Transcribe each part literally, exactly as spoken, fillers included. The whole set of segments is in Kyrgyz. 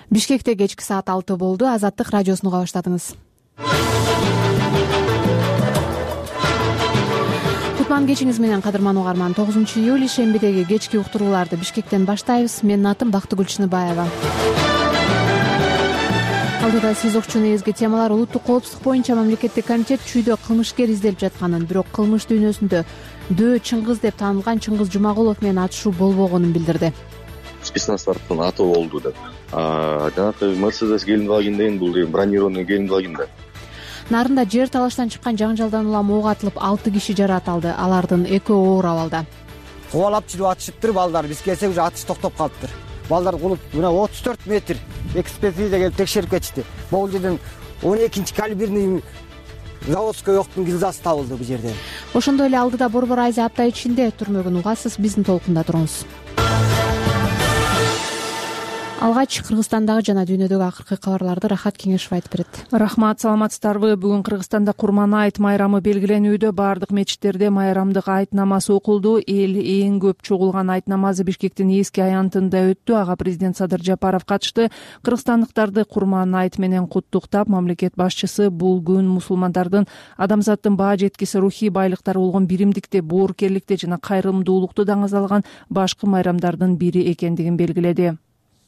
Бишкекте кечки саат алты болду. Азаттык радиосун уга баштадыңыз. Кутман кечиңиз менен кадырман угарман. тогузунчу июль ишембидеги кечки уктурууларды Бишкектен баштайбыз. Менин атым Бактыгүл Чыныбаева. Алдыда сизокчу негизги темалар: улуттук коопсуздук боюнча мамлекеттик комитет чүйдө кылмышкер изделип жатканын, бирок кылмыш дүйнөсүндө Дөө Чыңгыз деп таанылган Чыңгыз Жумагулов менен атышуу болбогонун билдирди. Спецназтардын аты болду деп. Жанагы Мерседес келип калганден бул бронированный келип калганда. Нарында жер талаштан чыккан жаңжалдан улам ок атылып алты киши жаракат алды. Алардын экөө оор абалда. Кубалап жүрүп атышыптыр балдар. Биз келсек уже атыш токтоп калыптыр. Балдар кулуп мына отуз төрт метр экспертиза келип текшерип кетишти. Бул жерден он экинчи калиберный заводской октун гильзасы табылды бул жерден. Ошондой эле алдыда Борбор Айза апта ичинде түрмөгүн угасыз. Биздин толкунда туруңуз. Алгач Кыргызстандагы жана дүйнөдөгү акыркы кабарларды Рахат Кеңешов айтып берет. Рахмат, саламатсыздарбы? Бүгүн Кыргызстанда Курман айт майрамы белгиленүүдө. Бардык мечиттерде майрамдык айт намазы окулду. Эл эң көп чогулган айт намазы Бишкектин эски аянтында өттү. Ага президент Садыр Жапаров катышты. Кыргызстандыктарды Курман айт менен куттуктап, мамлекет башчысы бул күн мусулмандардын адамзаттын баа жеткиси рухий байлыктары болгон биримдикте, боорукерликте жана кайрымдуулукту даңазалган башкы майрамдардын бири экендигин белгиледи.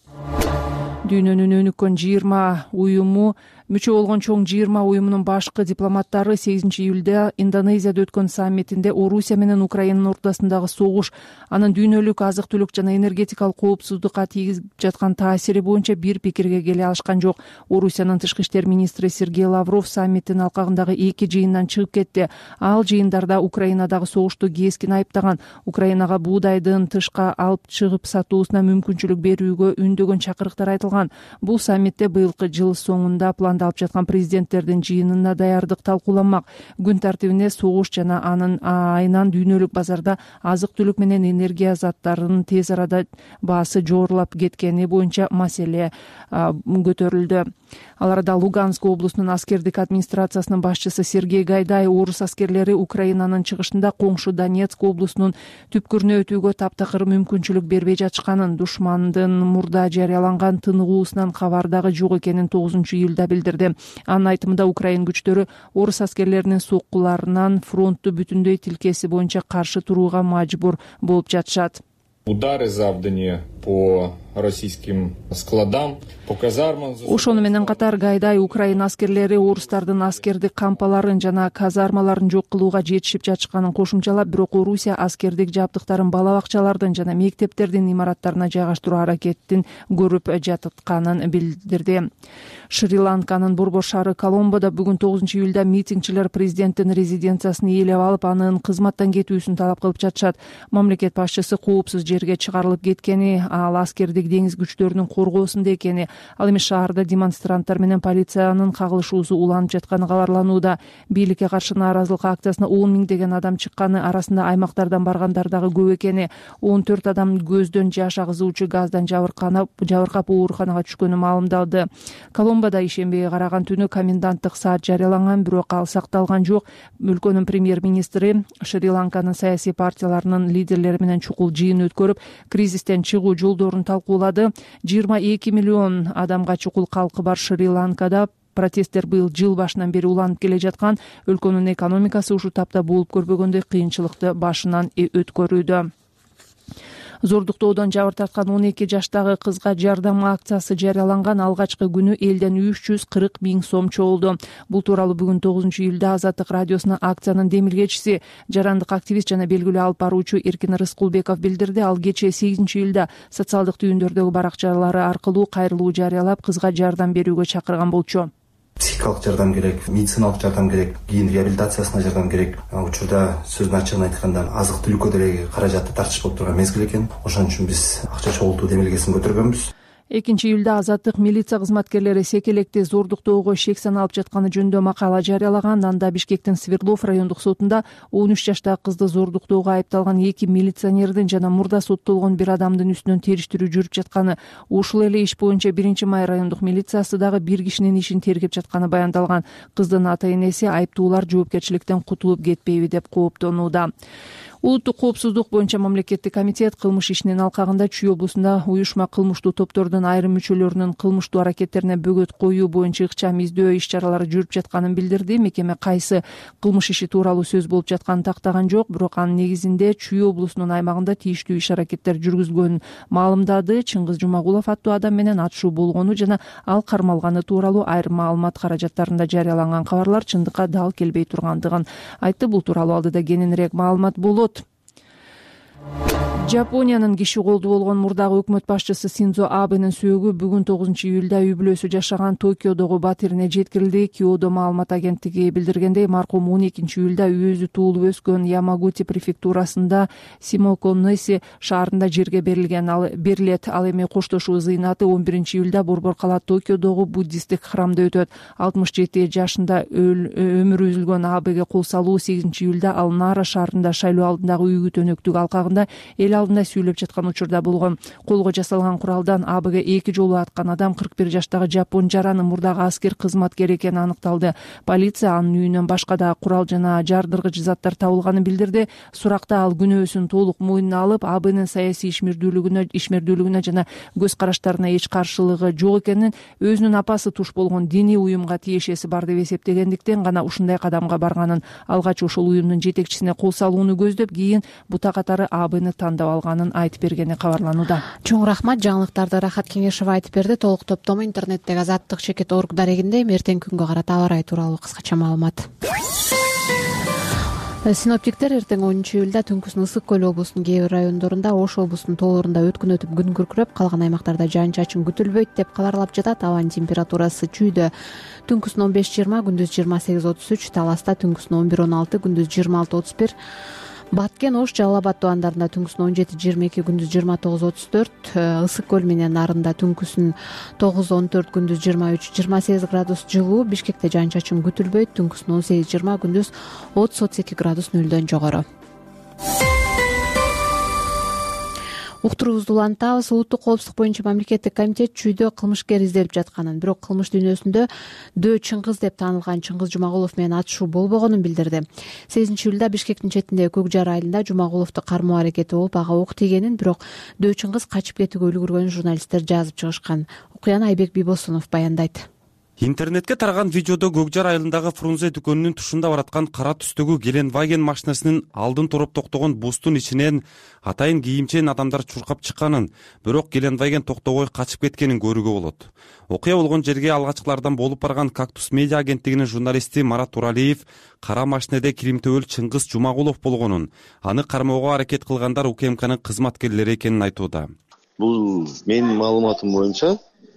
Дүйнөнүн өнүккөн жыйырма уюму мүчө болгон чоң жыйырма уюмунун башкы дипломаттары сегизинчи июлда Индонезияда өткөн саммитинде Орусия менен Украинанын ортосундагы согуш, анын дүйнөлүк азык-түлүк жана энергетикалык коопсуздукка тийгизип жаткан таасири боюнча бир пикирге келе алышкан жок. Орусиянын тышкы иштер министри Сергей Лавров саммиттин алкагындагы эки жыйындан чыгып кетти. Ал жыйындарда Украинадагы согушту кескин айыптаган, Украинага буудайдын тышка алып чыгып сатуусуна мүмкүнчүлүк берүүгө үндөгөн чакырыктар айтылган. Бул саммитте быйылкы жыл соңунда пландалып жаткан президенттердин жыйынына даярдык талкууланмак. Күн тартибине согуш жана анын айынан дүйнөлүк базарда азык-түлүк менен энергия заттарынын тез арада баасы жоорлап кеткени боюнча маселе көтөрүлдү. Ал арада Луганск облусунун аскердик администрациясынын башчысы Сергей Гайдай орус аскерлери Украинанын чыгышында коңшу Донецк облусунун түпкүрүнө өтүүгө таптакыр мүмкүнчүлүк бербей жатышканын, душмандын мурда жарыяланган тыныгуусунан кабар дагы жок экенин тогузунчу июлда билдирди. Анын айтымында Украин күчтөрү орус аскерлеринин соккуларынан фронтту бүтүндөй тилкеси боюнча каршы турууга мажбур болуп жатышат. Удары завданы по российским складам, по казармам. Ошону менен катар Гайдай Украина аскерлери орустардын аскердик кампаларын жана казармаларын жок кылууга жетишип жатышканын кошумчалап, бирок Орусия аскердик жабдыктарын бала бакчалардын жана мектептердин имараттарына жайгаштыруу аракетин көрүп жататканын билдирди. Шри-Ланканын борбор шаары Коломбодо бүгүн тогузунчу июлда митингчилер президенттин резиденциясын ээлеп алып, анын кызматтан кетүүсүн талап кылып жатышат. Мамлекет башчысы коопсуз жерге чыгарылып кеткени, ал аскердик деңиз күчтөрүнүн коргоосунда экени, ал эми шаарда демонстранттар менен полициянын кагылышуусу уланып жатканы кабарланууда. Бийликке каршы нааразылык акциясына он миңдеген адам чыкканы, арасында аймактардан баргандар дагы көп экени, он төрт адам көздөн жаш агызуучу газдан жабыркап ооруканага түшкөнү маалымдалды. Коломбодо ишембиге караган түнү коменданттык саат жарыяланган, бирок ал сакталган жок. Өлкөнүн премьер-министри Шри-Ланканын саясий партияларынын лидерлери менен чукул жыйын өткөрүп, кризистен чыгуу жолдорун талкуулады. жыйырма эки миллион адамга чукул калкы бар Шри-Ланкада протесттер быйыл жыл башынан бери уланып келе жаткан. Өлкөнүн экономикасы ушул тапта болуп көрбөгөндөй кыйынчылыкты башынан өткөрүүдө. Зордуктоодон жабыр тарткан он эки жаштагы кызга жардам акциясы жарыяланган. Алгачкы күнү элден үч жүз кырк миң сом чогулду. Бул тууралуу бүгүн тогузунчу июлда Азаттык радиосуна акциянын демилгечиси, жарандык активист жана белгилүү алып баруучу Эркин Рыскулбеков билдирди. Ал кечээ сегизинчи июлда социалдык түйүндөрдөгү баракчалары аркылуу кайрылуу жарыялап, кызга жардам берүүгө чакырган болчу. Психикалык жардам керек, медициналык жардам керек, кийин реабилитациясына жардам керек. Учурда сөздүн ачыгын айтканда азык-түлүккө деле каражатты тартыш болуп турган мезгил экен. Ошон үчүн биз акча чогултуу демилгесин көтөргөнбүз. экинчи июлда Азаттык милиция кызматкерлери Секелекте зордуктоого шек саналып жатканы жөнүндө макала жарыялаган. Анда Бишкектин Свердлов райондук сотунда он үч жаштагы кызды зордуктоого айыпталган эки милиционердин жана мурда соттолгон бир адамдын үстүнөн териштирүү жүрүп жатканы, ушул эле иш боюнча биринчи май райондук милициясы дагы бир кишинин ишин тергеп жатканы баяндалган. Кыздын ата-энеси айыптуулар жоопкерчиликтен кутулуп кетпейби деп кооптонууда. Улуттук коопсуздук боюнча мамлекеттик комитет кылмыш ишинин алкагында Чүй облусунда уюшма кылмыштуу топтордун айрым мүчөлөрүнүн кылмыштуу аракеттерине бөгөт коюу боюнча ыкчам издөө иш чаралары жүрүп жатканын билдирди. Мекеме кайсы кылмыш иши тууралуу сөз болуп жатканын тактаган жок, бирок анын негизинде Чүй облусунун аймагында тийиштүү иш аракеттер жүргүзгөнүн маалымдады. Чыңгыз Жумагулов аттуу адам менен атышуу болгону жана ал кармалганы тууралуу айрым маалымат каражаттарында жарыяланган кабарлар чындыкка дал келбей тургандыгын айтты. Бул тууралуу алдыда кененирээк маалымат болот. Жапониянын киши колду болгон мурдагы өкмөт башчысы Синдзо Абенин сөөгү бүгүн тогузунчу июлда үй бүлөсү жашаган Токиодогу батирине жеткирилди. Киодо маалымат агенттиги билдиргендей, маркум он экинчи июлда өзү туулуп өскөн Ямагути префектурасында Симоконеси шаарында жерге берилген ал берилет. Ал эми коштошуу зыйнаты он биринчи июлда Борбор кала Токиодогу буддисттик храмда өтөт. алтымыш жети жашында өмүрү үзүлгөн Абеге кол салуу сегизинчи июлда ал Нара шаарында шайлоо алдындагы үйгү төнөктүк алкагында эл алдында сүйлөп жаткан учурда болгон. Колго жасалган куралдан Абеге эки жолу аткан адам кырк бир жаштагы жапон жараны мурдагы аскер кызматкери экени аныкталды. Полиция анын үйүнөн башка да курал жана жардыргыч заттар табылганын билдирди. Суракта ал күнөөсүн толук мойнуна алып, Абенин саясий ишмердүүлүгүнө ишмердүүлүгүнө жана көз караштарына эч каршылыгы жок экенин, өзүнүн апасы туш болгон диний уюмга тиешеси бар деп эсептегендиктен гана ушундай кадамга барганын, алгач ошол уюмдун жетекчисине кол салууну көздөп, кийин бута катары Абени тандап алганын айтып бергени кабарланууда. Чоң рахмат. Жаңылыктарды Рахат Кеңешева айтып берди. Толук топтому интернеттеги азаттык чекит орг дарегинде. Эртең күнгө карата аба ырайы тууралуу кыскача маалымат. Синоптиктер эртең онунчу июлда түнкүсүн Ысык көл облусунун кээ бир райондорунда, Ош облусунун тоолорунда өткүн өтүп күн күркүрөп, калган аймактарда жаан чачын күтүлбөйт деп кабарлап жатат. Абанын температурасы Чүйдө түнкүсүн он беш жыйырма, күндүз жыйырма сегиз отуз үч, Таласта түнкүсүн он бир он алты, күндүз жыйырма алты отуз бир, Баткен, Ош, Жалал Абад тубандарында түнкүсүн он жети жыйырма эки, күндүз жыйырма тогуз отуз төрт, Ысык көл менен нарында түнкүсүн тогуз он төрт, күндүз жыйырма үч жыйырма сегиз градус жылуу. Бишкекте жаан чачын күтүлбөйт, түнкүсүн он сегиз жыйырма, күндүз отуз отуз эки градус нөлдөн жогору. Уктуруубузду улантабыз. Улуттук коопсуздук боюнча мамлекеттик комитет Чүйдө кылмышкер изделип жатканын, бирок кылмыш дүйнөсүндө Дөө Чыңгыз деп таанылган Чыңгыз Жумагулов менен атышуу болбогонун билдирди. сегизинчи июлда Бишкектин четиндеги Көк Жар айылында Жумагуловду кармоо аракети болуп, ага ок тийгенин, бирок Дөө Чыңгыз качып кетүүгө үлгүргөнүн журналисттер жазып чыгышкан. Окуяны Айбек Бийбосунов баяндайт. Интернетке тараган видеодо Көк Жар айылындагы Фрунзе дүкөнүнүн тушунда бараткан кара түстөгү Геленваген машинасынын алдын туруп токтогон бустун ичинен атайын кийимчен адамдар чуркап чыкканын, бирок Геленваген токтобой качып кеткенин көрүүгө болот. Окуя болгон жерге алгачкылардан болуп барган Кактус медиа агенттигинин журналисти Марат Туралиев кара машинеде киримтөбөл Чыңгыз Жумагулов болгонун, аны кармоого аракет кылгандар УКМКнын кызматкерлери экенин айтууда. Бул менин маалыматым боюнча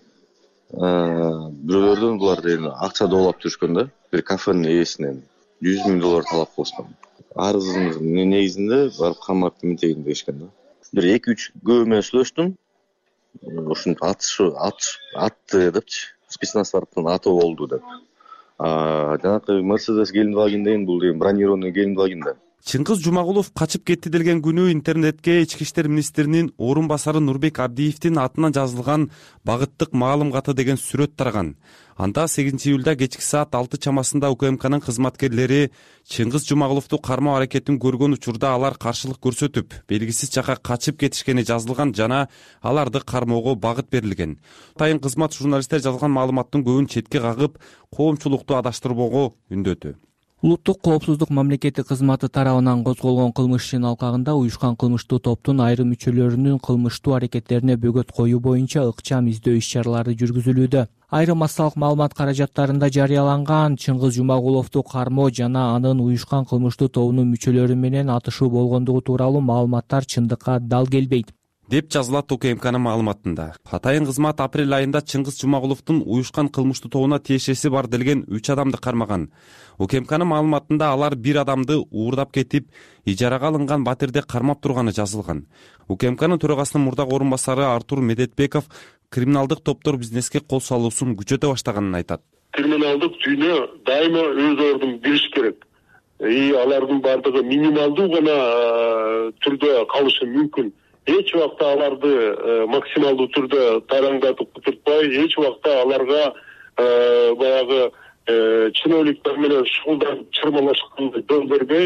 бирөөлөрдөн булар деген акча доолап жүрүшкөн да. Бир кафенин ээсинен жүз миң доллар талап кылышкан. Арыздын негизинде барып камап мынтейин дешкен да. Бир эки үч күбө менен сүйлөштүм. Ушунтип атышы атты депчи. Спецназ тараптан атуу болду деп. А жанакы Mercedes Геленваген деген бул деген бронированный Геленваген да. Чыңгыз Жумагулов качып кетти делген күнү интернетке Ички иштер министринин орун басары Нурбек Абдиевдин атынан жазылган багыттык маалым каты деген сүрөт тараган. Анда сегизинчи июлда кечки саат алты чамасында УКМКнын кызматкерлери Чыңгыз Жумагуловду кармоо аракетин көргөн учурда алар каршылык көрсөтүп, белгисиз жака качып кетишкени жазылган жана аларды кармоого багыт берилген. Атайын кызмат журналисттер жазган маалыматтын көбүн четке кагып, коомчулукту адаштырбоого үндөдү. Улуттук коопсуздук мамлекеттик кызматы тарабынан козголгон кылмыш ишинин алкагында уюшкан кылмыштуу топтун айрым мүчөлөрүнүн кылмыштуу аракеттерине бөгөт коюу боюнча ыкчам издөө иш чаралары жүргүзүлүүдө. Айрым массалык маалымат каражаттарында жарыяланган Чыңгыз Жумагуловду кармоо жана анын уюшкан кылмыштуу тобунун мүчөлөрү менен атышуу болгондугу тууралуу маалыматтар чындыкка дал келбейт деп жазылат УКМКнын маалыматында. Атайын кызмат апрель айында Чыңгыз Жумагуловдун уюшкан кылмыштуу тобуна тиешеси бар делген үч адамды кармаган. УКМКнын маалыматында алар бир адамды уурдап кетип, ижарага алынган батирде кармап турганы жазылган. УКМКнын төрагасынын мурдагы орун басары Артур Медетбеков криминалдык топтор бизнеске кол салуусун күчөтө баштаганын айтат. Криминалдык дүйнө дайыма өз ордун билиш керек. И алардын бардыгы минималдуу гана түрдө калышы мүмкүн. Эч убакта аларды максималдуу түрдө тараңдатып туртпай, эч убакта аларга баягы чиновниктер менен шуулданып чырмалашканды жол бербей,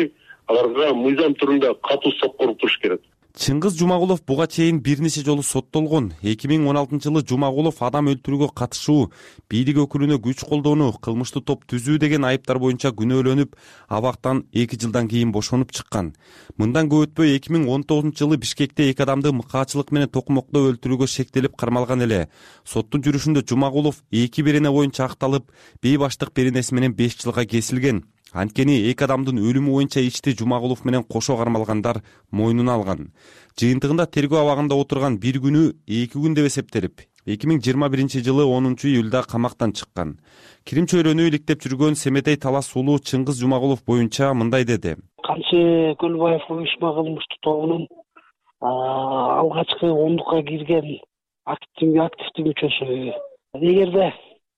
аларга мыйзам түрүндө катуу соккор туруш керек. Чыңгыз Жумагулов буга чейин бир нече жолу соттолгон. эки миң он алтынчы жылы Жумагулов адам өлтүрүүгө катышуу, бийлик өкүлүнө күч колдоону, кылмыштуу топ түзүү деген айыптар боюнча күнөөлөнүп, абактан эки жылдан кийин бошонуп чыккан. Мындан көп өтпөй эки миң он тогузунчу жылы Бишкекте эки адамды мыкаачылык менен токмоктоо өлтүрүүгө шектелип кармалган эле. Соттун жүрүшүндө Жумагулов эки берене боюнча акталып, бейбаштык беренеси менен беш жылга кесилген. Анткени эки адамдын өлүмү боюнча ишти Жумагулов менен кошо кармалгандар мойнуна алган. Жыйынтыгында тергөө абагында отурган бир күнү эки күн деп эсептелип, эки миң жыйырма биринчи жылы онунчу июлда камактан чыккан. Кирим чөйрөнү иликтеп жүргөн Семетей Талас уулу Чыңгыз Жумагулов боюнча мындай деди. Камчы Көлбаев уюшма кылмыштуу тобунун алгачкы ондукка кирген активдүү мүчөсү. Эгерде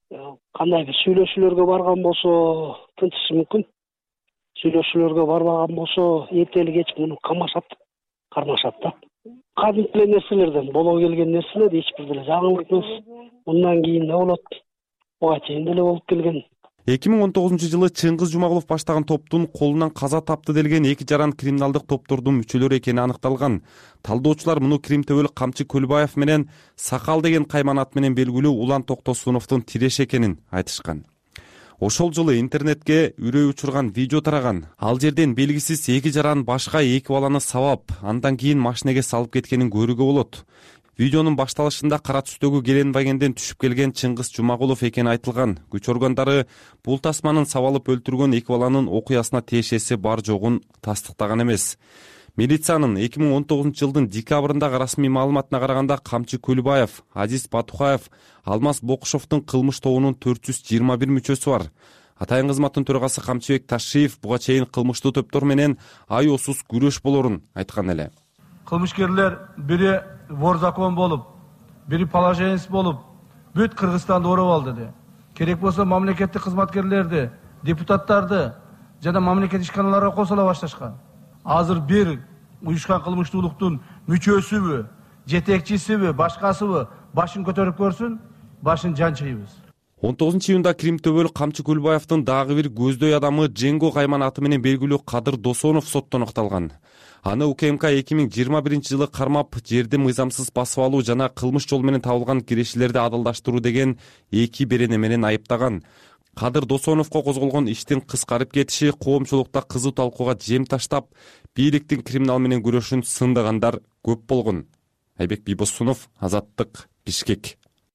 кандай бир сүйлөшүүлөргө барган болсо тынчышы мүмкүн. Сүйлөшүүлөргө барбаган болсо эртели кеч муну камашат, кармашат да. Кадимки эле нерселерден боло келген нерселер эч бир деле жаңылык эмес. Мындан кийин да болот. Буга чейин деле болуп келген. эки миң он тогузунчу жылы Чыңгыз Жумагулов баштаган топтун колунан каза тапты делген эки жаран криминалдык топтордун мүчөлөрү экени аныкталган. Талдоочулар муну Кримтөбөлүк Камчы Көлбаев менен Сакал деген кайманат менен белгилүү Улан Токтосуновдун тиреш экенин айтышкан. Ошол жылы интернетке үрөй учурган видео тараган. Ал жерден белгисиз эки жаран башка эки баланы сабап, андан кийин машинеге салып кеткенин көрүүгө болот. Видеонун башталышында кара түстөгү Геленвагенден түшүп келген Чыңгыз Жумагулов экени айтылган. Күч органдары бул тасманын сабалып өлтүргөн эки баланын окуясына тиешеси бар жогун тастыктаган эмес. Милициянын эки миң он тогузунчу жылдын декабрындагы расмий маалыматына караганда Камчы Көлбаев, Азиз Батухаев, Алмаз Бокушовдун кылмыш тобунун төрт жүз жыйырма бир мүчөсү бар. Атайын кызматтын төрагасы Камчыбек Ташиев буга чейин кылмыштуу топтор менен айоосуз күрөш болорун айткан эле. Кылмышкерлер бири вор закон болуп, бири положенец болуп, бүт Кыргызстанды ороп алды де. Керек болсо мамлекеттик кызматкерлерди, депутаттарды жана мамлекеттик ишканаларга косула башташкан. Азыр бир уюшкан кылмыштуулуктун мүчөсүбү, жетекчисиби, башкасыбы башын көтөрүп көрсүн, башын жанчыйбыз. он тогузунчу июнда Кримтөбөлүк Камчы Көлбаевдин дагы бир көздөй адамы Женго кайманаты менен белгилүү Кадыр Досонов соттон акталган. Аны УКМК эки миң жыйырма биринчи жылы кармап, жерди мыйзамсыз басып алуу жана кылмыш жол менен табылган кирешилерди адалдаштыруу деген эки берене менен айыптаган. Кадыр Досоновго козголгон иштин кыскарып кетиши коомчулукта кызуу талкууга жем таштап, бийликтин криминал менен күрөшүн сындагандар көп болгон. Айбек Бийбосунов, Азаттык, Бишкек.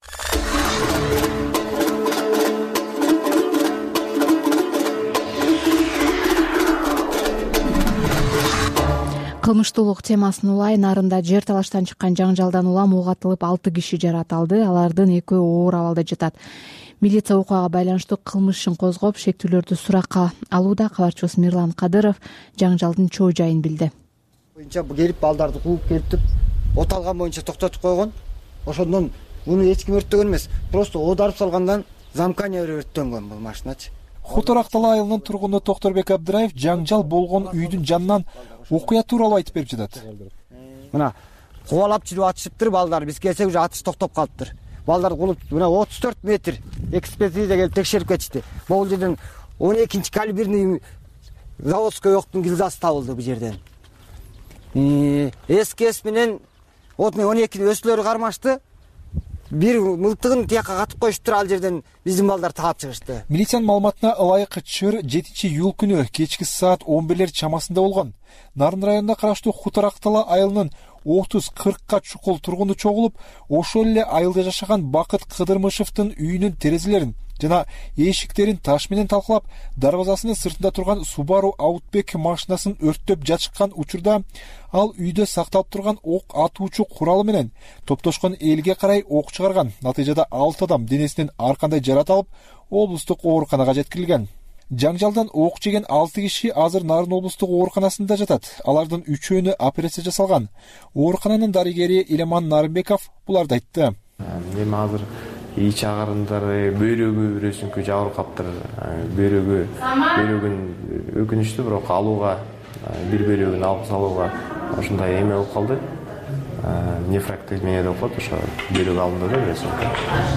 Кылмыштуулук темасын улай нарында жер талаштан чыккан жаңжалдан улам ок атылып алты киши жараталды. Алардын экөө оор абалда жатат. Милиция окуяга байланыштуу кылмышын козгоп, шектүүлөрдү суракка алууда. Кабарчыбыз Мирлан Кадыров жаңжалдын чоо жайын билди. Боюнча келип балдарды кууп келип, от алган боюнча токтотуп койгон. Ошондон муну эч ким өрттөгөн эмес. Просто оодарып салгандан замкания өрттөнгөн бул машиначы. Хуторактала айылынын тургуну Токторбек Абдыраев жаңжал болгон үйдүн жанынан окуя тууралуу айтып берип жатат. Мына кубалап жүрүп атышыптыр балдар. Биз келсек уже атыш токтоп калыптыр. Балдар кулуп мына отуз төрт метр экспертиза келип текшерип кетишти. Бул жерден он экинчи калиберный заводской октун гильзасы табылды бул жерден. СКС менен он эки өсүлөрү кармашты. Бир мылтыгын тияка катып коюштур, ал жерден биздин балдар таап чыгышты. Милициянын маалыматына ылайык чыр жетинчи июль күнү кечки саат он бирлер чамасында болгон. Нарын районуна караштуу Хуторактала айылынын отуз кыркка чукул тургуну чогулуп, ошол эле айылда жашаган Бакыт Кыдырмышевдин үйүнүн терезелерин жана эшиктерин таш менен талкалап, дарбазасынын сыртында турган Subaru Outback машинасын өрттөп жатышкан учурда ал үйдө сакталып турган ок атуучу куралы менен топтошкон элге карай ок чыгарган. Натыйжада алты адам денесинен ар кандай жарат алып, облустук ооруканага жеткирилген. Жаңжалдан ок жеген алты киши азыр Нарын облустук ооруканасында жатат. Алардын үчөөнү операция жасалган. Оорукананын дарыгери Илеман Нарымбеков буларды айтты. Эми азыр ич агарындары, бөйрөгү бирөөсүнкү жабырып каптыр. Бөйрөгү, бөйрөгүн өкүнүчтүү, бирок алууга, бир бөйрөгүн алып салууга ушундай эме болуп калды. Нефрактомия деп коет, ошо бөйрөк алынды да бирөөсүнкү.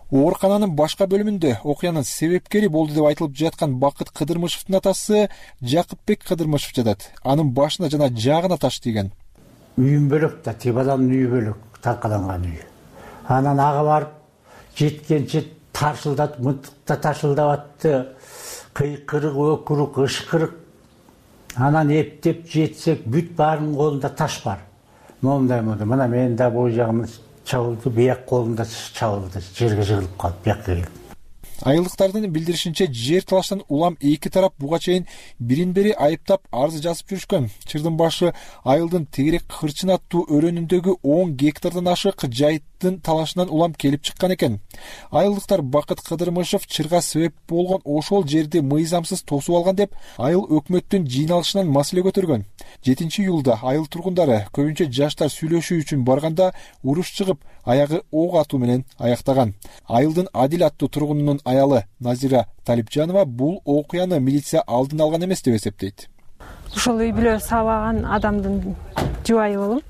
оорукананын башка бөлүмүндө окуянын себепкери болду деп айтылып жаткан Бакыт Кыдырмышевдин атасы Жакыпбек Кыдырмышев жатат. Анын башына жана жаагына таш тийген. Үйүм бөлөк да, тип адамдын үйү бөлөк, таркаланган үй. Анан ага барып жеткенче таршылдатып, мынтыкта таршылдап атты. Кыйкырык, өкүрүк, ышкырык. Анан эптеп жетсек, бүт баарынын колунда таш бар. Момундай моду. Мына мен да бул жагым чабылды, бияк колумда чабылды, жерге жыгылып калып, бияка келип. Айылдыктардын билдиришинче, жер талаштан улам эки тарап буга чейин бирин-бири айыптап арыз жазып жүрүшкөн. Чырдын башы айылдын тегерек кырчын аттуу өрөөнүндөгү он гектардан ашык жайыттын талашынан улам келип чыккан экен. Айылдыктар Бакыт Кыдырмышев чырга себеп болгон ошол жерди мыйзамсыз тосуп алган деп айыл өкмөттүн жыйналышынан маселе көтөргөн. жетинчи июлда айыл тургундары, көбүнчө жаштар сүйлөшүү үчүн барганда уруш чыгып, аягы ок атуу менен аяктаган. Айылдын Адил аттуу тургунунун аялы Назира Талипжанова бул окуяны милиция алдын алган эмес деп эсептейт. Ошол үй бүлө сабаган адамдын жубайы болом.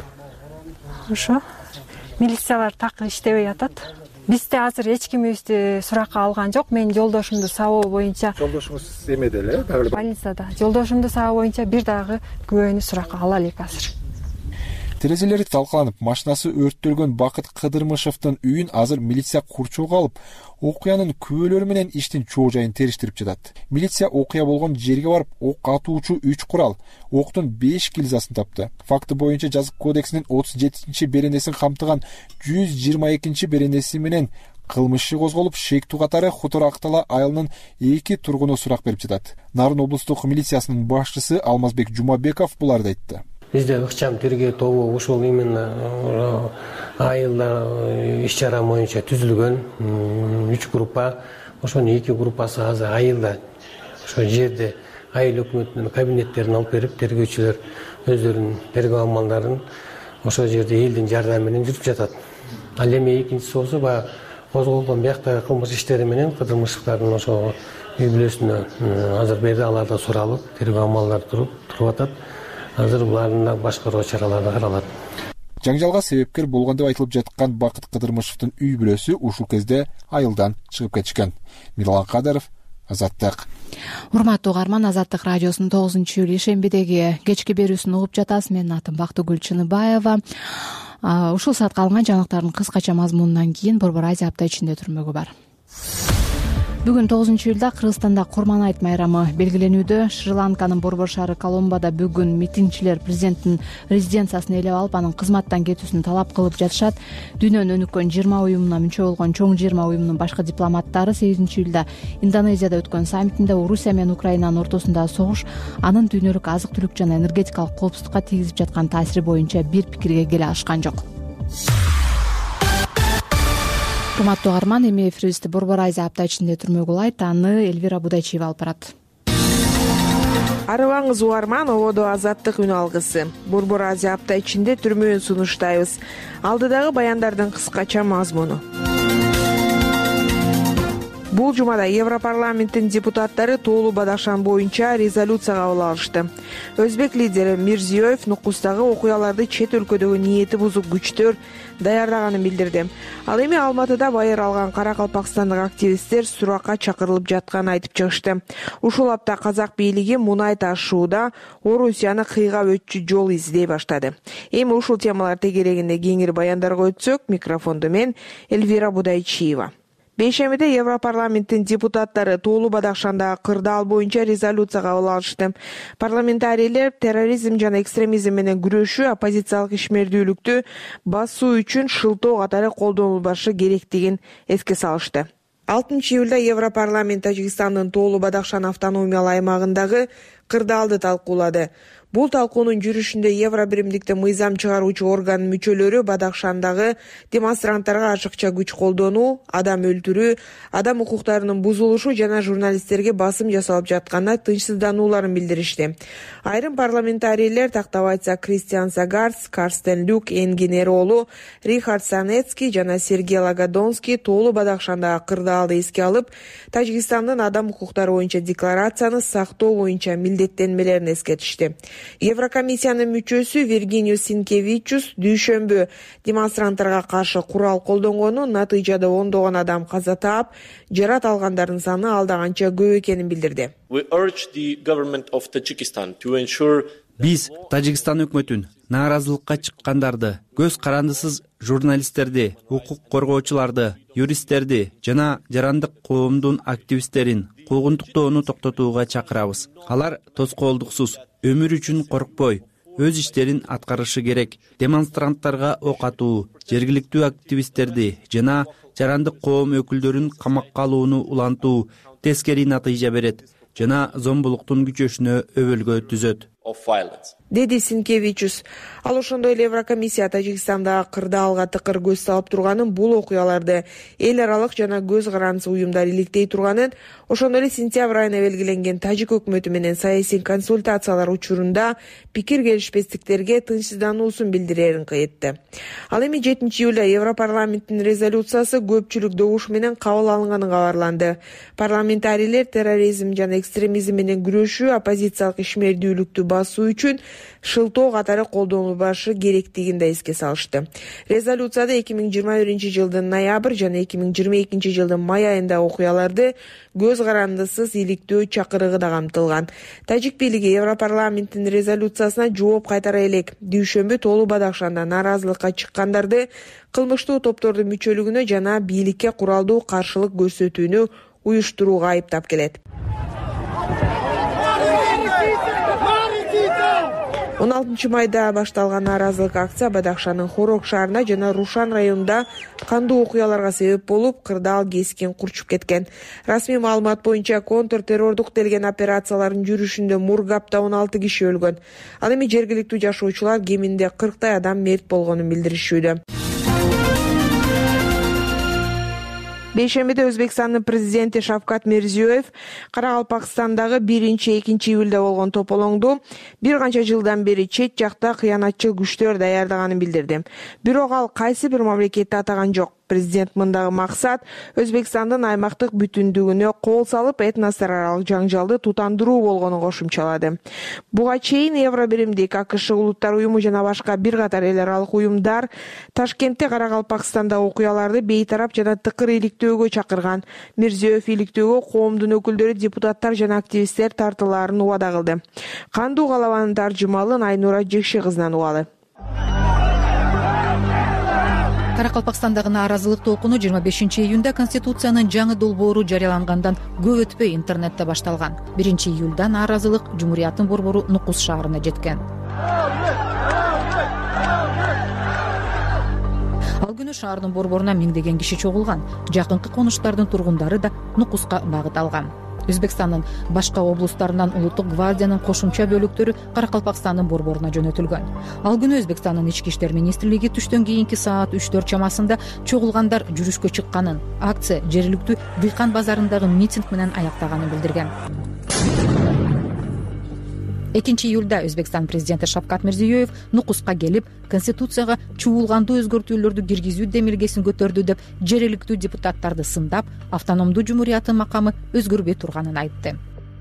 Ошо милициялар такыр иштебей атат. Бизде азыр эч кимибизди суракка алган жок. Мен жолдошумду сабоо боюнча. Жолдошуңуз эмеде эле, больницада. Жолдошумду сабоо боюнча бир дагы күбөнү суракка ала элек азыр. Терезелери талкаланып, машинасы өрттөлгөн Бакыт Кыдырмышевдин үйүн азыр милиция курчоого алып, окуянын күбөлөрү менен иштин чоо жайын териштирип жатат. Милиция окуя болгон жерге барып, ок атуучу үч курал, октун беш гильзасын тапты. Факты боюнча жазык кодексинин отуз жетинчи беренесин камтыган жүз жыйырма экинчи беренеси менен кылмыш иши козголуп, шектүү катары Хутор Актала айылынын эки тургуну сурак берип жатат. Нарын облустук милициясынын башчысы Алмазбек Жумабеков буларды айтты. Бизде ыкчам тергөө тобу ушул именно айылда иш чара боюнча түзүлгөн үч группа. Ошонун эки группасы азыр айылда ошо жерде айыл өкмөтүнүн кабинеттерин алып берип, тергөөчүлөр өздөрүнүн тергөө амалдарын ошол жерде элдин жардамы менен жүрүп жатат. Ал эми экинчиси болсо баягы козголгон бияктагы кылмыш иштери менен Кыдырмышевдардын ошо үй бүлөсүнө азыр бери аларда суралып, тергөө амалдары туруп туруп атат. Азыр булардын да башкаруу чаралары каралат. Жаңжалга себепкер болгон деп айтылып жаткан Бакыт Кыдырмышевдин үй бүлөсү ушул кезде айылдан чыгып кетишкен. Мирлан Кадыров, Азаттык. Урматтуу угарман, Азаттык радиосунун тогузунчу июль ишембидеги кечки берүүсүн угуп жатасыз. Менин атым Бактыгүл Чыныбаева. Ушул саатка алынган жаңылыктардын кыскача мазмунунан кийин Борбор Азия апта ичинде түрмөгү бар. Бүгүн тогузунчу июлда Кыргызстанда Курман айт майрамы белгиленүүдө. Шри-Ланканын Борбор шаары Коломбода бүгүн митингчилер президенттин резиденциясын ээлеп алып, анын кызматтан кетүүсүн талап кылып жатышат. Дүйнөнү өнүккөн жыйырма уюмуна мүчө болгон чоң жыйырма уюмунун башкы дипломаттары сегизинчи июлда Индонезияда өткөн саммитинде Орусия менен Украинанын ортосундагы согуш анын дүйнөлүк азык-түлүк жана энергетикалык коопсуздукка тийгизип жаткан таасири боюнча бир пикирге келе алышкан жок. Урматтуу угарман, эми эфирибизди Борбор Азия апта ичинде түрмөгү улайт. Аны Эльвира Будайчиева алып барат. Арыбаңыз угарман, ободо Азаттык үн алгысы. Борбор Азия апта ичинде түрмөөн сунуштайбыз. Алдыдагы баяндардын кыскача мазмуну. Бул жумада Европарламенттин депутаттары Тоолуу Бадахшан боюнча резолюция кабыл алышты. Өзбек лидери Мирзиёев Нукустагы окуяларды чет өлкөдөгү ниети бузук күчтөр даярдаганын билдирди. Ал эми Алматыда байыр алган Каракалпакстандык активисттер суракка чакырылып жатканын айтып чыгышты. Ушул апта казак бийлиги мунай ташууда Орусияны кыйгап өтчү жол издей баштады. Эми ушул темалар тегерегинде кеңири баяндарга өтсөк, микрофонду мен Эльвира Будайчиева. Бейшемиде Европарламенттин депутаттары Тоолуу Бадахшандагы кырдаал боюнча резолюция кабыл алышты. Парламентарийлер терроризм жана экстремизм менен күрөшүү, оппозициялык ишмердүүлүктү басуу үчүн шылтоо катары колдонулбашы керектигин эске салышты. алтынчы июлда Европарламент Тажикстандын Тоолуу Бадахшан автономиялык аймагындагы кырдаалды талкуулады. Бул талкуунун жүрүшүндө Евробиримдикте мыйзам чыгаруучу органдын мүчөлөрү Бадахшандагы демонстранттарга ашыкча күч колдонуу, адам өлтүрүү, адам укуктарынын бузулушу жана журналисттерге басым жасалып жатканына тынчсызданууларын билдиришти. Айрым парламентарийлер, тактап айтса Кристиан Сагарс, Карстен Люк, Энгин Эролу, Рихард Санецкий жана Сергей Лагодонский Тоолуу Бадахшандагы кырдаалды эске алып, Тажикстандын адам укуктары боюнча декларацияны сактоо боюнча милдеттенмелерин эскертишти. Еврокомиссиянын мүчөсү Виргиниус Синкевичус дүйшөмбү демонстранттарга каршы курал колдонгону натыйжада ондогон адам каза таап, жарат алгандардын саны алдаганча көп экенин билдирди. Биз Тажикстан өкмөтүн нааразылыкка чыккандарды, көз карандысыз журналисттерди, укук коргоочуларды, юристтерди жана жарандык коомдун активисттерин куугунтуктоону токтотууга чакырабыз. Алар тоскоолдуксуз, өмүр үчүн коркпой, өз иштерин аткарышы керек. Демонстранттарга ок атуу, жергиликтүү активисттерди жана жарандык коом өкүлдөрүн камакка алууну улантуу тескери натыйжа берет жана зомбулуктун күчөшүнө өбөлгө түзөт, деди Синкевичус. Ал ошондой эле Еврокомиссия Тажикстандагы кырдаалга тыкыр көз салып турганын, бул окуяларды эл аралык жана көз карандысыз уюмдар иликтей турганын, ошондой эле сентябрь айына белгиленген тажик өкмөтү менен саясий консультациялар учурунда пикир келишпестиктерге тынчсыздануусун билдирерин кыйытты. Ал эми жетинчи июлда Европарламенттин резолюциясы көпчүлүк добуш менен кабыл алынганы кабарланды. Парламентарийлер терроризм жана экстремизм менен күрөшүү, оппозициялык ишмердүүлүктү басуу үчүн шылтоо катары колдонулбашы керектигин да эске салышты. Резолюцияда эки миң жыйырма биринчи жылдын ноябрь жана эки миң жыйырма экинчи жылдын май айындагы окуяларды көз карандысыз иликтөө чакырыгы да камтылган. Тажик бийлиги Европарламенттин резолюциясына жооп кайтара элек дүйшөмбү Тоолу Бадахшанда нааразылыкка чыккандарды кылмыштуу топтордун мүчөлүгүнө жана бийликке куралдуу каршылык көрсөтүүнү уюштурууга айыптап келет. он алтынчы майда башталган нааразылык акция Бадахшанын Хорок шаарында жана Рушан районунда кандуу окуяларга себеп болуп, кырдаал кескин курчуп кеткен. Расмий маалымат боюнча контртеррордук делген операциялардын жүрүшүндө Мургапта он алты киши өлгөн. Ал эми жергиликтүү жашоочулар кеминде кырктай адам мерт болгонун билдиришүүдө. Бейшембиде Өзбекстандын президенти Шавкат Мирзиёев Каракалпакстандагы биринчи экинчи июлда болгон тополоңду бир канча жылдан бери чет жакта кыянатчыл күчтөр даярдаганын билдирди. Бирок ал кайсы бир мамлекетти атаган жок. Президент мындагы максат Өзбекстандын аймактык бүтүндүгүнө кол салып, этностор аралык жаңжалды тутандыруу болгонун кошумчалады. Буга чейин Евробиримдик, АКШ улуттар уюму жана башка бир катар эл аралык уюмдар Ташкентте Каракалпакстанда окуяларды бейтарап жана тыкыр иликтөөгө чакырган. Мирзиёев иликтөөгө коомдун өкүлдөрү, депутаттар жана активисттер тартылаарын убада кылды. Кандуу калабанын таржымалын Айнура Жекши кызынан угалы. Каракалпакстандагы нааразылык толкуну жыйырма бешинчи июнда Конституциянын жаңы долбоору жарыялангандан көп өтпөй интернетте башталган. биринчи июлда нааразылык Жумурияттын борбору Нукус шаарына жеткен. Ал күнү шаардын борборуна миңдеген киши чогулган. Жакынкы конуштардын тургундары да Нукуска багыт алган. Өзбекстандын башка облустарынан улуттук гвардиянын кошумча бөлүктөрү Каракалпакстандын борборуна жөнөтүлгөн. Ал күнү Өзбекстандын ички иштер министрлиги түштөн кийинки саат үчтөр чамасында чогулгандар жүрүшкө чыкканын, акция жергиликтүү Дыйкан базарындагы митинг менен аяктаганын билдирген. экинчи июлда Өзбекстан президенти Шавкат Мирзиёев Нукуска келип, Конституцияга чуулгандуу өзгөртүүлөрдү киргизүү демилгесин көтөрдү деп жергиликтүү депутаттарды сындап, автономдуу жумурияттын макамы өзгөрбөй турганын айтты.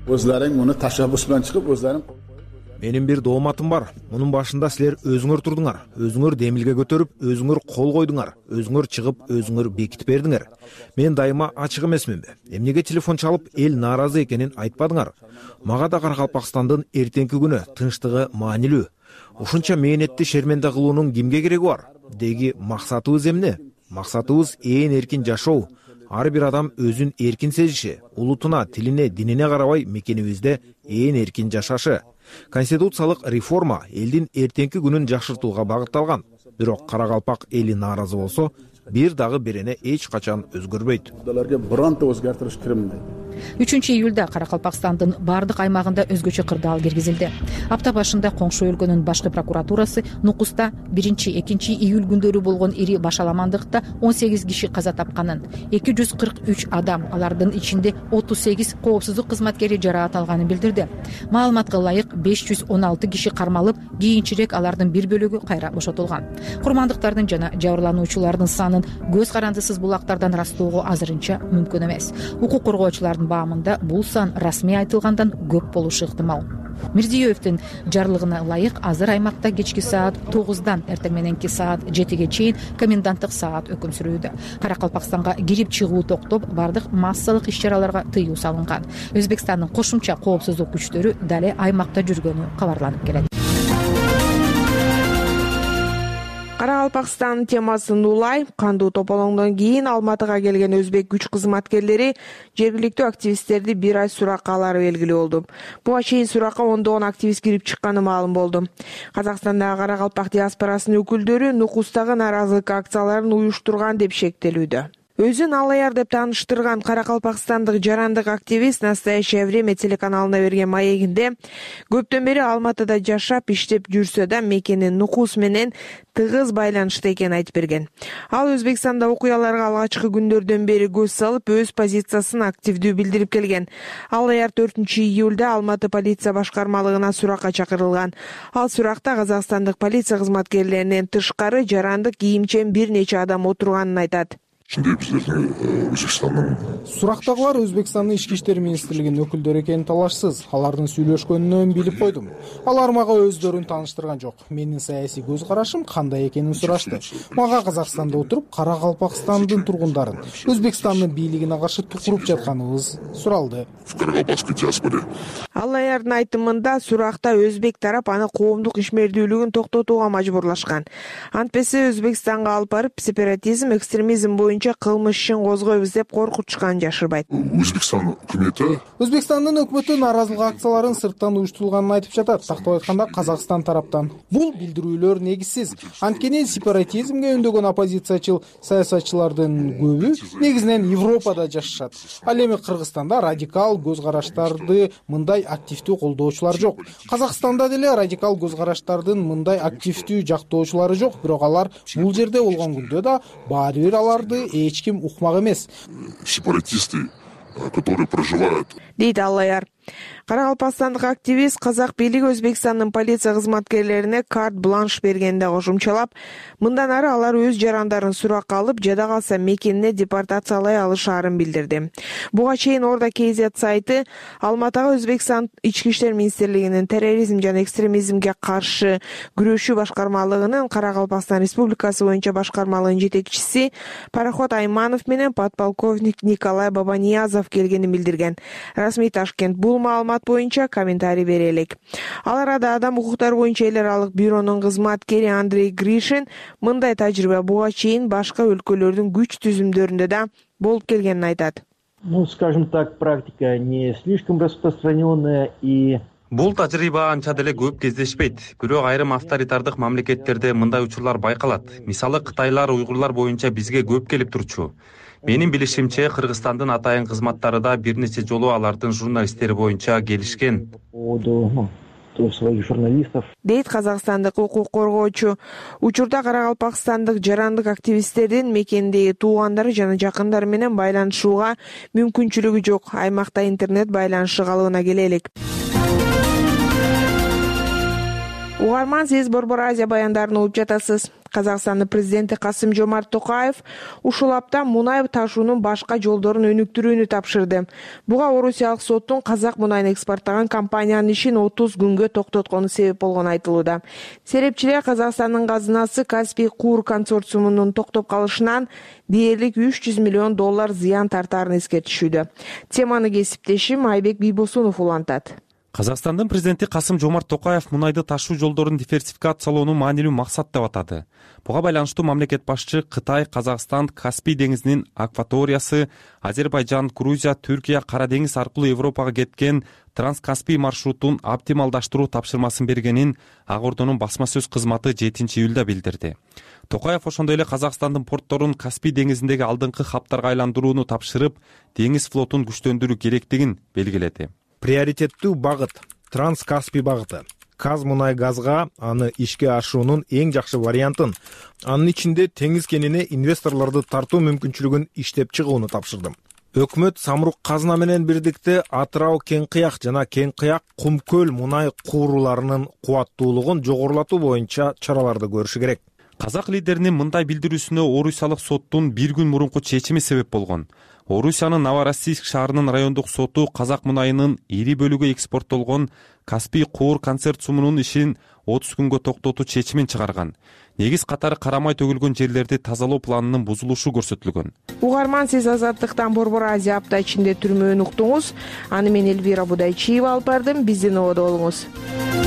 Менин бир дооматым бар. Мунун башында силер өзүңөр турдуңар, өзүңөр демилге көтөрүп, өзүңөр кол койдуңар, өзүңөр чыгып, өзүңөр бекитип бердиңер. Мен дайыма ачык эмесминби? Эмнеге телефон чалып, эл нааразы экенин айтпадыңар? Мага да Каракалпакстандын эртеңки күнү тынчтыгы маанилүү. Ушунча мээнетти шерменде кылуунун кимге кереги бар? Деги максатыбыз эмне? Максатыбыз ээн эркин жашоо. Ар бир адам өзүн эркин сезиши, улутуна, тилине, динине карабай мекенибизде ээн эркин жашашы. Конституциялык реформа элдин эртеңки күнүн жакшыртууга багытталган. Бирок Каракалпак эли нааразы болсо, бир дагы берене эч качан өзгөрбөйт. үчүнчү июлда Каракалпакстандын бардык аймагында өзгөчө кырдаал киргизилди. Апта башында коңшу өлкөнүн башкы прокуратурасы Нукуста биринчи экинчи июль күндөрү болгон ири башаламандыкта он сегиз киши каза тапканын, эки жүз кырк үч адам, алардын ичинде отуз сегиз коопсуздук кызматкери жараат алганын билдирди. Маалыматка ылайык беш жүз он алты киши кармалып, кийинчерээк алардын бир бөлүгү кайра бошотулган. Курмандыктардын жана жабырлануучулардын санын көз карандысыз булактардан ырастоого азырынча мүмкүн эмес. Укук коргоочулардын баамында бул сан расмий айтылгандан көп болушу ыктымал. Мирзиёевдин жарлыгына ылайык азыр аймакта кечки саат тогуздан эртең мененки саат жетиге чейин коменданттык саат өкүм сүрүүдө. Каракалпакстанга кирип чыгуу токтоп, бардык массалык иш-чараларга тыюу салынган. Өзбекстандын кошумча коопсуздук күчтөрү дале аймакта жүргөнү кабарланып келет. Каракалпакстан темасын улай, кандуу тополоңдон кийин Алматыга келген өзбек күч кызматкерлери жергиликтүү активисттерди бир ай суракка алары белгилүү болду. Буга чейин суракка ондогон активист кирип чыкканы маалым болду. Казакстандагы Каракалпак диаспорасынын өкүлдөрү Нукустагы нааразылык акцияларын уюштурган деп шектелүүдө. Өзүн Алаяр деп тааныштырган каракалпакстандык жарандык активист «Настоящее время» телеканалына берген маегинде көптөн бери Алматыда жашап иштеп жүрсө да мекени Нукус менен тыгыз байланышта экенин айтып берген. Ал Өзбекстанда окуяларга алгачкы күндөрдөн бери көз салып, өз позициясын активдүү билдирип келген. Алаяр төртүнчү июлда Алматы полиция башкармалыгына суракка чакырылган. Ал суракта казакстандык полиция кызматкерлеринен тышкары жарандык кийимчен бир нече адам отурганын айтат. Сурактагылар Өзбекстандын ички иштер министрлигинин өкүлдөрү экени талашсыз. Алардын сүйлөшкөнүнөн билип койдум. Алар мага өздөрүн тааныштырган жок. Менин саясий көз карашым кандай экенин сурашты. Мага Казакстанда отуруп, Каракалпакстандын тургундарын, Өзбекстандын бийлигине каршы тукуруп жатканыбыз суралды. Алаярдын айтымында суракта өзбек тарап аны коомдук ишмердүүлүгүн токтотууга мажбурлашкан. Антпесе Өзбекстанга алып барып сепаратизм, экстремизм боюнча кылмыш ишин козгойбуз деп коркутушканын жашырбайт. Өзбекстан өкмөтү Өзбекстандын өкмөтү нааразылык акцияларын сырттан уюштурулганын айтып жатат. Тактап айтканда Казакстан тараптан. Бул билдирүүлөр негизсиз. Анткени сепаратизмге үндөгөн оппозициячыл саясатчылардын көбү негизинен Европада жашашат. Ал эми Кыргызстанда радикал көз караштарды мындай активдүү колдоочулар жок. Казакстанда деле радикал көз караштардын мындай активдүү жактоочулары жок, бирок алар бул жерде болгон күндө да баары бир аларды эч ким укмак эмес. Сепаратисты, которые проживают. Дейт Алаяр. Каракалпакстандык активист казак бийлиги Өзбекстандын полиция кызматкерлерине карт-бланш бергенде кошумчалап, мындан ары алар өз жарандарын суракка алып, жада калса мекенине депортациялай алышаарын билдирди. Буга чейин Орда кз сайты Алматыга Өзбекстан ички иштер министрлигинин терроризм жана экстремизмге каршы күрөшүү башкармалыгынын Каракалпакстан Республикасы боюнча башкармалыгынын жетекчиси Пароход Айманов менен подполковник Николай Бабаниязов келгенин билдирген. Расмий Ташкент бул маалымат боюнча комментарий бере элек. Ал арада Адам укуктары боюнча эл аралык бюронун кызматкери Андрей Гришин мындай тажрыйба буга чейин башка өлкөлөрдүн күч түзүмдөрүндө да болуп келгенин айтат. Ну, скажем так, практика не слишком распространенная и Бул тажрыйба анча деле көп кездешпейт. Бирок айрым авторитардык мамлекеттерде мындай учурлар байкалат. Мисалы Кытайлар, уйгурлар боюнча бизге көп келип турчу. Менин билишимче, Кыргызстандын атайын кызматтары да бир нече жолу алардын журналисттери боюнча келишкен. Дейт казакстандык укук коргоочу. Учурда каракалпакстандык жарандык активисттердин мекендеги туугандары жана жакындары менен байланышууга мүмкүнчүлүгү жок. Аймакта интернет байланышы калыбына келе элек. Угарман, сиз Борбор Азия баяндарын угуп жатасыз. Казакстандын президенти Касым-Жомарт Токаев ушул апта мунай ташуунун башка жолдорун өнүктүрүүнү тапшырды. Буга Орусиялык соттун казак мунайын экспорттаган компаниянын ишин отуз күнгө токтоткону себеп болгону айтылууда. Серепчилер Казакстандын казынасы Каспий Куур консорциумунун токтоп калышынан дээрлик үч жүз миллион доллар зыян тартаарын эскертишүүдө. Теманы кесиптешим Айбек Бийбосунов улантат. Казакстандын президенти Касым-Жомарт Токаев мунайды ташуу жолдорун диверсификациялоону маанилүү максат деп атады. Буга байланыштуу мамлекет башчы Кытай, Казакстан, Каспий деңизинин акваториясы, Азербайжан, Грузия, Түркия, Кара деңиз аркылуу Европага кеткен Транскаспий маршрутун оптималдаштыруу тапшырмасын бергенин Ак Ордонун басма сөз кызматы жетинчи июлда билдирди. Токаев ошондой эле Казакстандын портторун Каспий деңизиндеги алдыңкы хаптарга айландырууну тапшырып, деңиз флотун күчтөндүрүү керектигин белгиледи. Приоритеттүү багыт Транскаспий багыты. Казмунайгазга аны ишке ашуунун эң жакшы вариантын, анын ичинде теңиз кенине инвесторлорду тартуу мүмкүнчүлүгүн иштеп чыгууну тапшырдым. Өкмөт Самрук казына менен бирдикте Атырау Кең Кыяк жана Кең Кыяк Кумкөл мунай кууруларынын кубаттуулугун жогорулатуу боюнча чараларды көрүшү керек. казак лидеринин мындай билдирүүсүнө Орусиялык соттун бир күн мурунку чечими себеп болгон. Орусиянын Новороссийск шаарынын райондук соту казак мунайынын ири бөлүгү экспорттолгон Каспий куур концерциумунун ишин отуз күнгө токтотуу чечимин чыгарган. Негиз катары карамай төгүлгөн жерлерди тазалоо планынын бузулушу көрсөтүлгөн. Угарман, сиз Азаттыктан Борбор Азия апта ичинде түрмөөнү уктуңуз. Аны мен Элвира Будайчиева алып бардым. Биздин ободо болуңуз.